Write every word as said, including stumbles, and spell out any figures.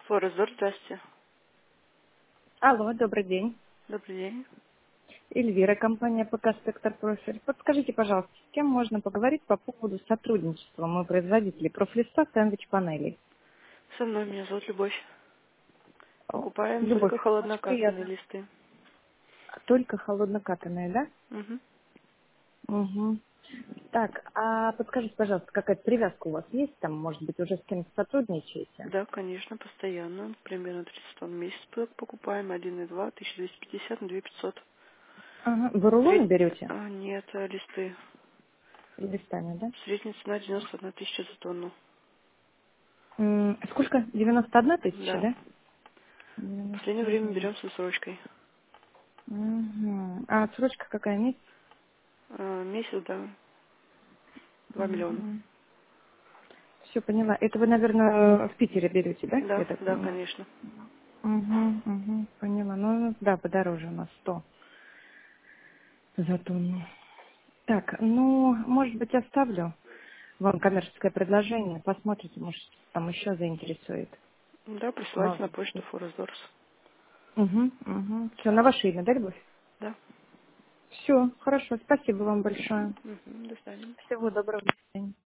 Форезор, здрасте. Алло, добрый день. Добрый день. Эльвира, компания ПК «Спектр Профиль». Подскажите, пожалуйста, с кем можно поговорить по поводу сотрудничества? Мы производители профлиста сэндвич-панелей. Со мной меня зовут Любовь. О, Покупаем Любовь, только очень холоднокатанные приятно. листы. Только холоднокатанные, да? Угу. Угу. Так, а подскажите, пожалуйста, какая-то привязка у вас есть? Там, может быть, уже с кем-то сотрудничаете? Да, конечно, постоянно. Примерно тридцать тонн в месяц п- покупаем. один и два, тысяча двести пятьдесят на две тысячи пятьсот. Ага. Вы рулоны Сред... берете? а, нет, а, листы. Листами, да? Средняя цена девяносто одна тысяча за тонну. М, Сколько? девяносто одна тысяча, Да. да? В последнее время девяносто одна. берем с отсрочкой. Угу. А отсрочка какая месяц? А, месяц, да, два миллиона. Угу. Все поняла. Это вы, наверное, в Питере берете, да? Я Да, так да, понимаю. конечно. Угу, угу, поняла. Ну, да, подороже у нас сто за тонну. Так, ну, может быть, оставлю вам коммерческое предложение. Посмотрите, может, там еще заинтересует. Да, присылайте Мало на ли. почту Форезорс. Угу, угу. Все, на ваше имя, да, Любовь? Да. Все, хорошо. Спасибо вам большое. Угу. До свидания. Всего доброго. До свидания.